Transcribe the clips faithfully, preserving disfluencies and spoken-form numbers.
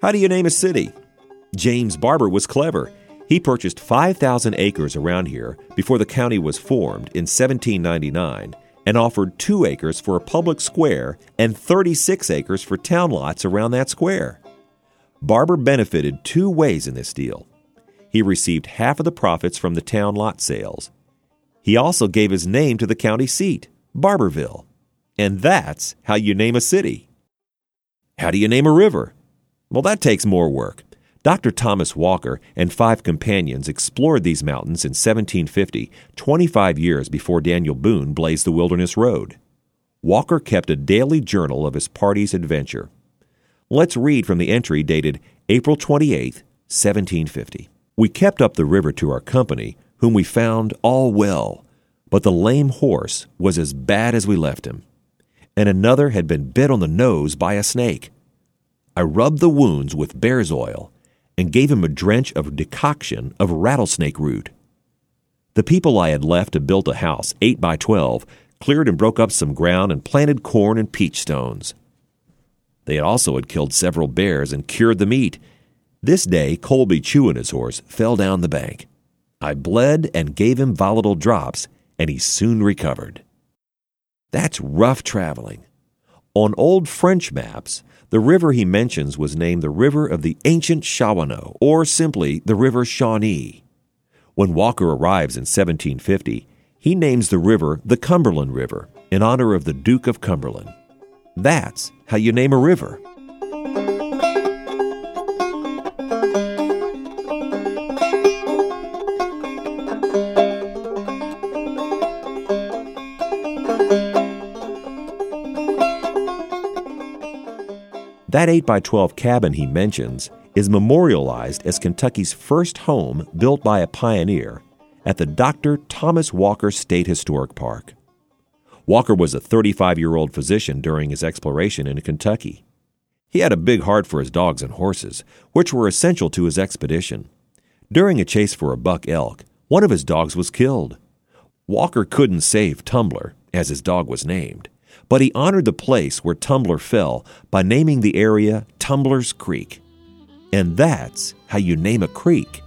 How do you name a city? James Barber was clever. He purchased five thousand acres around here before the county was formed in seventeen ninety-nine and offered two acres for a public square and thirty-six acres for town lots around that square. Barber benefited two ways in this deal. He received half of the profits from the town lot sales. He also gave his name to the county seat, Barberville. And that's how you name a city. How do you name a river? Well, that takes more work. Doctor Thomas Walker and five companions explored these mountains in seventeen fifty, twenty-five years before Daniel Boone blazed the Wilderness Road. Walker kept a daily journal of his party's adventure. Let's read from the entry dated April twenty-eighth, seventeen fifty. We kept up the river to our company, whom we found all well, but the lame horse was as bad as we left him, and another had been bit on the nose by a snake. I rubbed the wounds with bear's oil and gave him a drench of decoction of rattlesnake root. The people I had left to build a house eight by twelve cleared and broke up some ground and planted corn and peach stones. They had also had killed several bears and cured the meat. This day Colby Chew and his horse fell down the bank. I bled and gave him volatile drops, and he soon recovered. That's rough traveling. On old French maps, the river he mentions was named the River of the Ancient Shawanoe, or simply the River Shawnee. When Walker arrives in seventeen fifty, he names the river the Cumberland River in honor of the Duke of Cumberland. That's how you name a river. That eight by twelve cabin he mentions is memorialized as Kentucky's first home built by a pioneer at the Doctor Thomas Walker State Historic Park. Walker was a thirty-five-year-old physician during his exploration in Kentucky. He had a big heart for his dogs and horses, which were essential to his expedition. During a chase for a buck elk, one of his dogs was killed. Walker couldn't save Tumbler, as his dog was named, but he honored the place where Tumbler fell by naming the area Tumbler's Creek. And that's how you name a creek.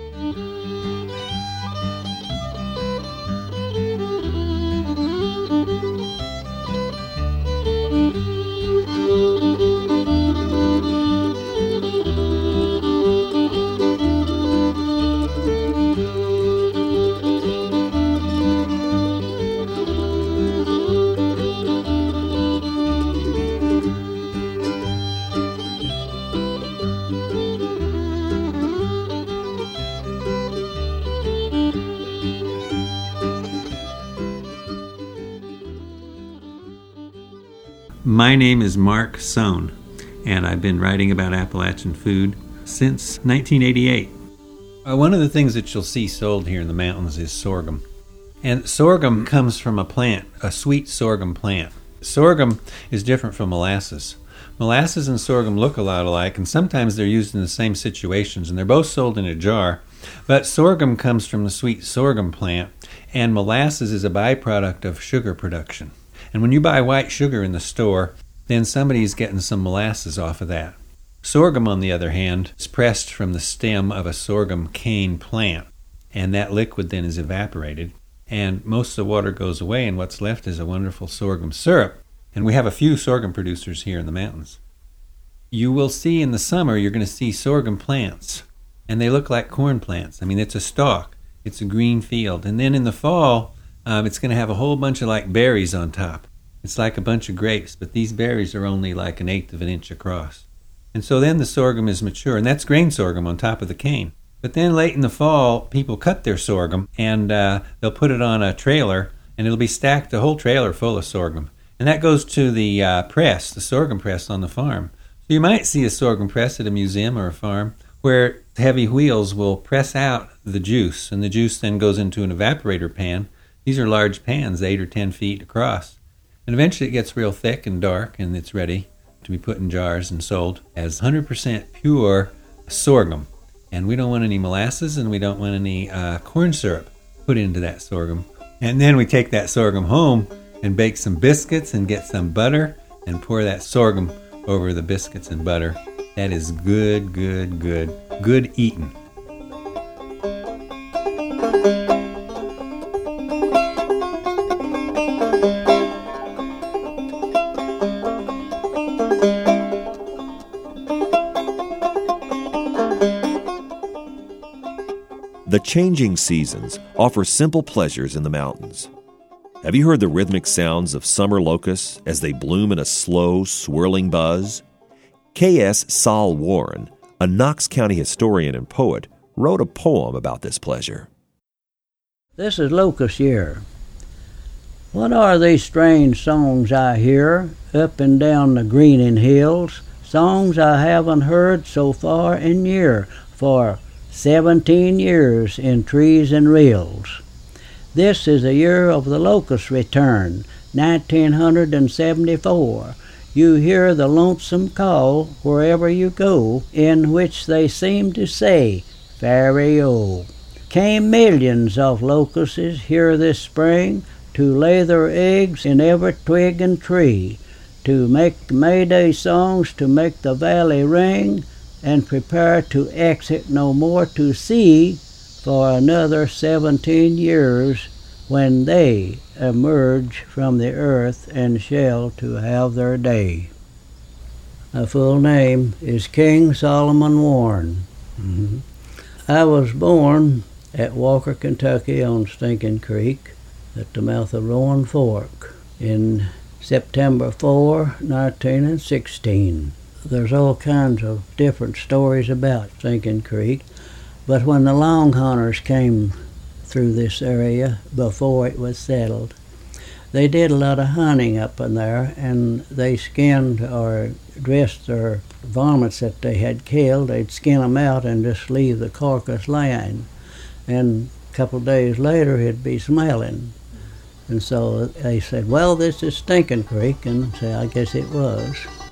My name is Mark Sohn, and I've been writing about Appalachian food since nineteen eighty-eight. Uh, one of the things that you'll see sold here in the mountains is sorghum. And sorghum comes from a plant, a sweet sorghum plant. Sorghum is different from molasses. Molasses and sorghum look a lot alike, and sometimes they're used in the same situations, and they're both sold in a jar. But sorghum comes from the sweet sorghum plant, and molasses is a byproduct of sugar production. And when you buy white sugar in the store, then somebody's getting some molasses off of that. Sorghum, on the other hand, is pressed from the stem of a sorghum cane plant, and that liquid then is evaporated, and most of the water goes away, and what's left is a wonderful sorghum syrup. And we have a few sorghum producers here in the mountains. You will see in the summer, you're going to see sorghum plants, and they look like corn plants. I mean, it's a stalk. It's a green field. And then in the fall, Um, it's going to have a whole bunch of like berries on top. It's like a bunch of grapes, but these berries are only like an eighth of an inch across. And so then the sorghum is mature, and that's grain sorghum on top of the cane. But then late in the fall, people cut their sorghum, and uh, they'll put it on a trailer, and it'll be stacked, the whole trailer full of sorghum. And that goes to the uh, press, the sorghum press on the farm. So you might see a sorghum press at a museum or a farm where heavy wheels will press out the juice, and the juice then goes into an evaporator pan. These are large pans, eight or ten feet across. And eventually it gets real thick and dark, and it's ready to be put in jars and sold as one hundred percent pure sorghum. And we don't want any molasses, and we don't want any uh, corn syrup put into that sorghum. And then we take that sorghum home and bake some biscuits and get some butter and pour that sorghum over the biscuits and butter. That is good, good, good, good eating. The changing seasons offer simple pleasures in the mountains. Have you heard the rhythmic sounds of summer locusts as they bloom in a slow, swirling buzz? K S Sol Warren, a Knox County historian and poet, wrote a poem about this pleasure. This is locust year. What are these strange songs I hear up and down the greening hills? Songs I haven't heard so far in year for seventeen years in trees and rills. This is a year of the locust return, nineteen seventy-four. You hear the lonesome call wherever you go, in which they seem to say, "Fare-o." Came millions of locusts here this spring to lay their eggs in every twig and tree, to make Mayday songs to make the valley ring, and prepare to exit no more to sea for another seventeen years, when they emerge from the earth and shall to have their day. My full name is King Solomon Warren. Mm-hmm. I was born at Walker, Kentucky on Stinking Creek at the mouth of Rowan Fork in September fourth, nineteen sixteen. There's all kinds of different stories about Stinking Creek, but when the long hunters came through this area before it was settled, they did a lot of hunting up in there, and they skinned or dressed their varmints that they had killed. They'd skin them out and just leave the carcass laying, and a couple of days later it'd be smelling. And so they said, well, this is Stinking Creek, and so I guess it was.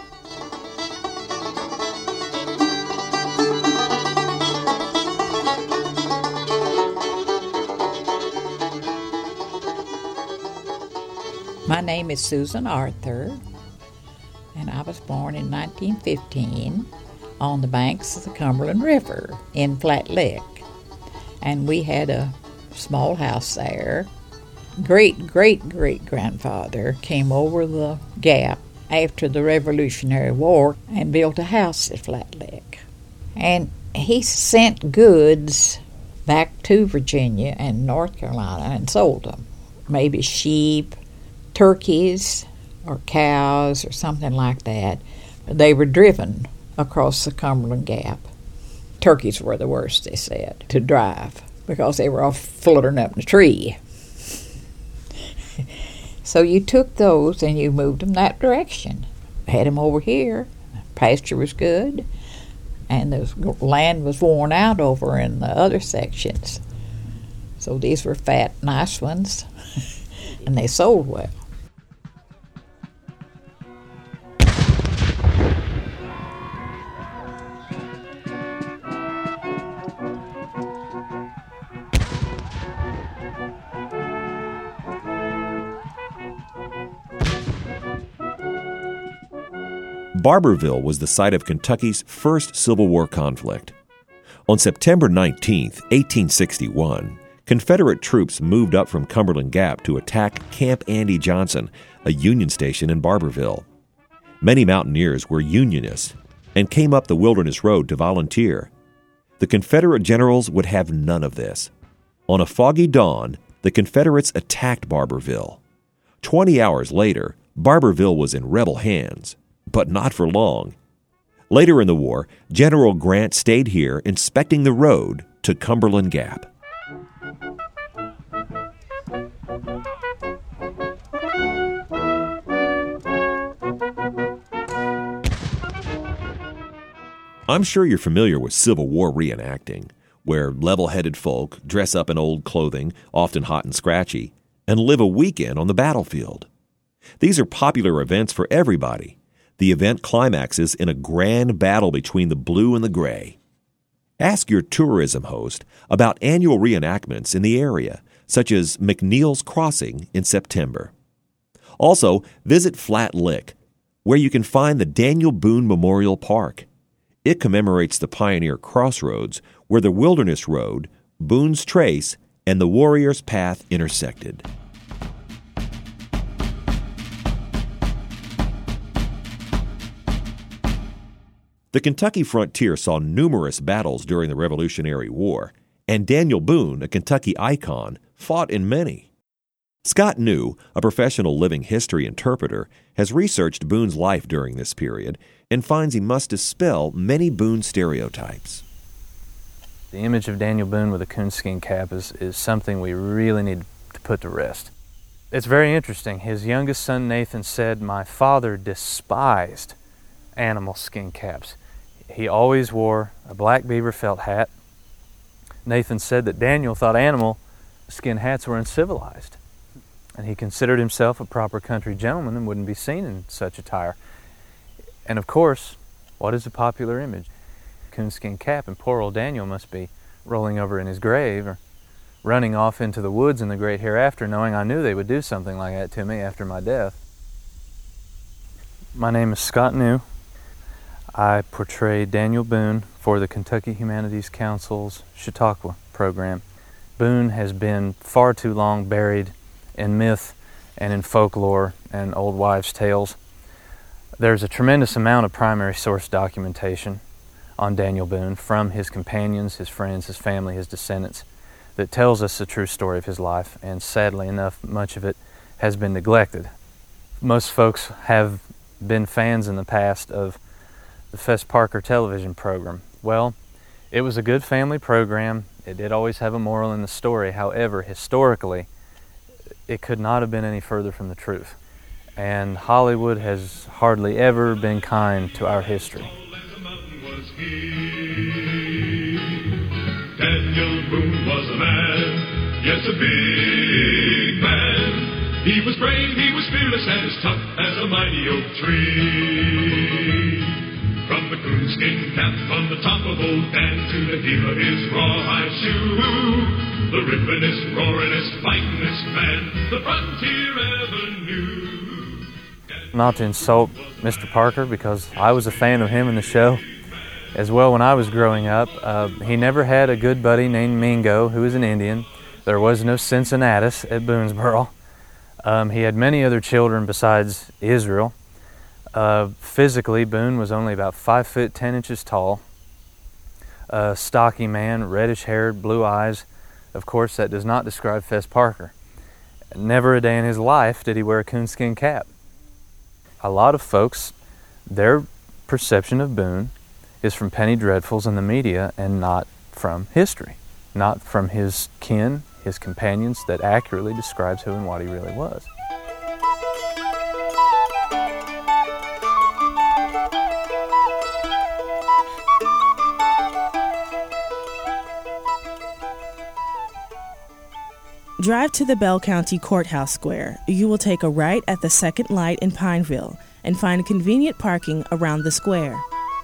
My name is Susan Arthur, and I was born in nineteen fifteen on the banks of the Cumberland River in Flat Lick. And we had a small house there. Great-great-great-grandfather came over the gap after the Revolutionary War and built a house at Flat Lick. And he sent goods back to Virginia and North Carolina and sold them. Maybe sheep, turkeys or cows or something like that. They were driven across the Cumberland Gap. Turkeys were the worst, they said, to drive because they were all fluttering up in the tree. So you took those and you moved them that direction. Had them over here. Pasture was good, and the land was worn out over in the other sections. So these were fat, nice ones, and they sold well. Barbourville was the site of Kentucky's first Civil War conflict. On September nineteenth, eighteen sixty-one, Confederate troops moved up from Cumberland Gap to attack Camp Andy Johnson, a Union station in Barbourville. Many mountaineers were Unionists and came up the Wilderness Road to volunteer. The Confederate generals would have none of this. On a foggy dawn, the Confederates attacked Barbourville. Twenty hours later, Barbourville was in rebel hands. But not for long. Later in the war, General Grant stayed here inspecting the road to Cumberland Gap. I'm sure you're familiar with Civil War reenacting, where level-headed folk dress up in old clothing, often hot and scratchy, and live a weekend on the battlefield. These are popular events for everybody. The event climaxes in a grand battle between the blue and the gray. Ask your tourism host about annual reenactments in the area, such as McNeil's Crossing in September. Also, visit Flat Lick, where you can find the Daniel Boone Memorial Park. It commemorates the pioneer crossroads where the Wilderness Road, Boone's Trace, and the Warrior's Path intersected. The Kentucky frontier saw numerous battles during the Revolutionary War, and Daniel Boone, a Kentucky icon, fought in many. Scott New, a professional living history interpreter, has researched Boone's life during this period and finds he must dispel many Boone stereotypes. The image of Daniel Boone with a coonskin cap is, is something we really need to put to rest. It's very interesting. His youngest son Nathan said, "My father despised animal skin caps. He always wore a black beaver felt hat." Nathan said that Daniel thought animal skin hats were uncivilized, and he considered himself a proper country gentleman and wouldn't be seen in such attire. And of course, what is a popular image? Coonskin cap, and poor old Daniel must be rolling over in his grave or running off into the woods in the great hereafter, knowing I knew they would do something like that to me after my death. My name is Scott New. I portray Daniel Boone for the Kentucky Humanities Council's Chautauqua program. Boone has been far too long buried in myth and in folklore and old wives' tales. There's a tremendous amount of primary source documentation on Daniel Boone from his companions, his friends, his family, his descendants that tells us the true story of his life, and sadly enough, much of it has been neglected. Most folks have been fans in the past of the Fess Parker television program. Well, it was a good family program. It did always have a moral in the story. However, historically, it could not have been any further from the truth. And Hollywood has hardly ever been kind to our history. Daniel Boone was a man, yes, a big man. He was brave, he was fearless, and as tough as a mighty oak tree. From the coonskin cap on the top of old Dan to the heel of his rawhide shoe, the rippin'est, roaring'est, fighting'est man the frontier ever knew. Not to insult Mister Parker, because I was a fan of him in the show as well when I was growing up. Uh, he never had a good buddy named Mingo, who was an Indian. There was no Cincinnatus at Boonesboro. Um, he had many other children besides Israel. Uh, physically, Boone was only about five foot ten inches tall. A stocky man, reddish-haired, blue eyes. Of course, that does not describe Fess Parker. Never a day in his life did he wear a coonskin cap. A lot of folks, their perception of Boone is from penny dreadfuls and the media, and not from history, not from his kin, his companions, that accurately describes who and what he really was. Drive to the Bell County Courthouse Square. You will take a right at the second light in Pineville and find convenient parking around the square.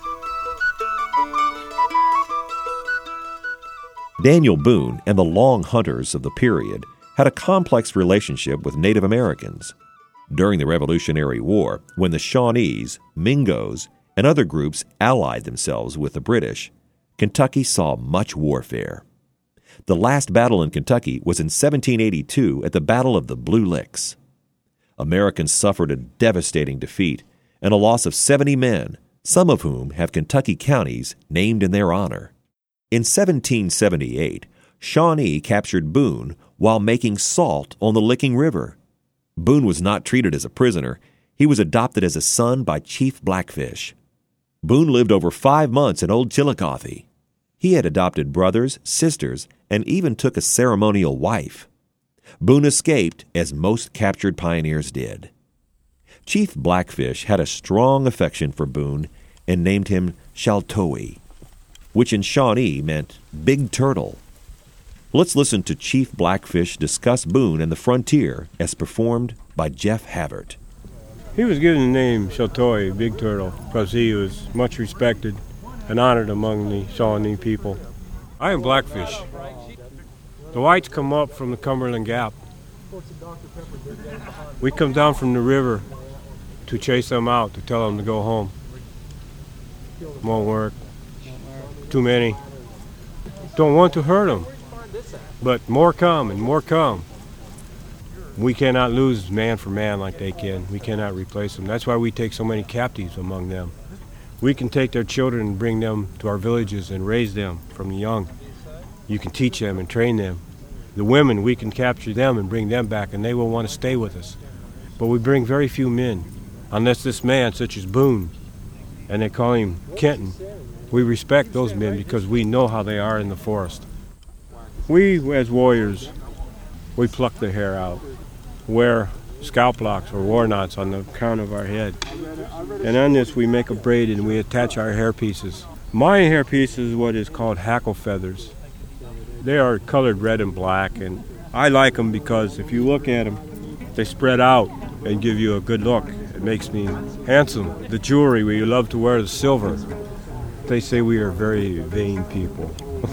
Daniel Boone and the Long Hunters of the period had a complex relationship with Native Americans. During the Revolutionary War, when the Shawnees, Mingos, and other groups allied themselves with the British, Kentucky saw much warfare. The last battle in Kentucky was in seventeen eighty-two at the Battle of the Blue Licks. Americans suffered a devastating defeat and a loss of seventy men, some of whom have Kentucky counties named in their honor. In seventeen seventy-eight, Shawnee captured Boone while making salt on the Licking River. Boone was not treated as a prisoner. He was adopted as a son by Chief Blackfish. Boone lived over five months in Old Chillicothe. He had adopted brothers, sisters, and even took a ceremonial wife. Boone escaped, as most captured pioneers did. Chief Blackfish had a strong affection for Boone and named him Shaltowi, which in Shawnee meant Big Turtle. Let's listen to Chief Blackfish discuss Boone and the frontier as performed by Jeff Havert. He was given the name Shaltowi, Big Turtle, because he was much respected and honored among the Shawnee people. I am Blackfish. The whites come up from the Cumberland Gap. We come down from the river to chase them out, to tell them to go home. Won't work. too many. Don't want to hurt them. But more come and more come. We cannot lose man for man like they can. We cannot replace them. That's why we take so many captives among them. We can take their children and bring them to our villages and raise them from the young. You can teach them and train them. The women, we can capture them and bring them back, and they will want to stay with us. But we bring very few men, unless this man, such as Boone, and they call him Kenton. We respect those men because we know how they are in the forest. We, as warriors, we pluck their hair out, wear scalp locks or war knots on the crown of our head. And on this we make a braid and we attach our hair pieces. My hair piece is what is called hackle feathers. They are colored red and black, and I like them because if you look at them, they spread out and give you a good look. It makes me handsome. The jewelry, we love to wear the silver. They say we are very vain people.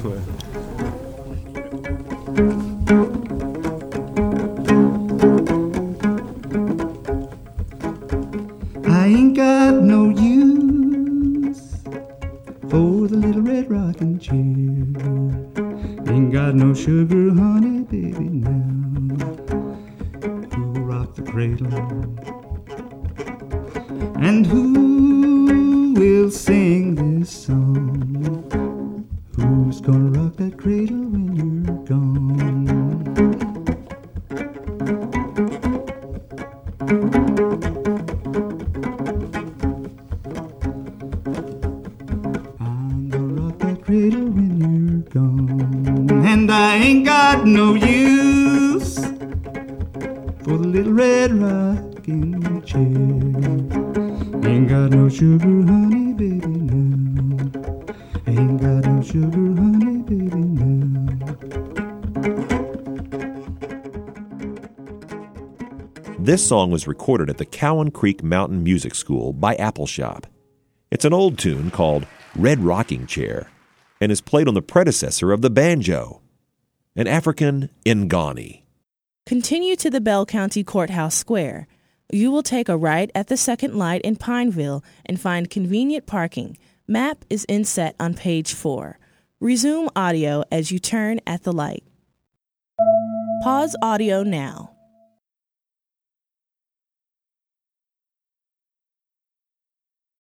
I ain't got no use for the little red rocking chair. Ain't got no sugar, honey, baby, now. Who'll rock the cradle? And who will sing this song? Who's gonna rock that cradle when you're gone? I'm gonna rock that cradle when you're gone. And I ain't got no use for the little red rocking chair. Ain't got no sugar, honey, baby, now. Ain't got no sugar, honey, baby, now. This song was recorded at the Cowan Creek Mountain Music School by Appleshop. It's an old tune called Red Rocking Chair and is played on the predecessor of the banjo, an African ngoni. Continue to the Bell County Courthouse Square. You will take a right at the second light in Pineville and find convenient parking. Map is inset on page four. Resume audio as you turn at the light. Pause audio now.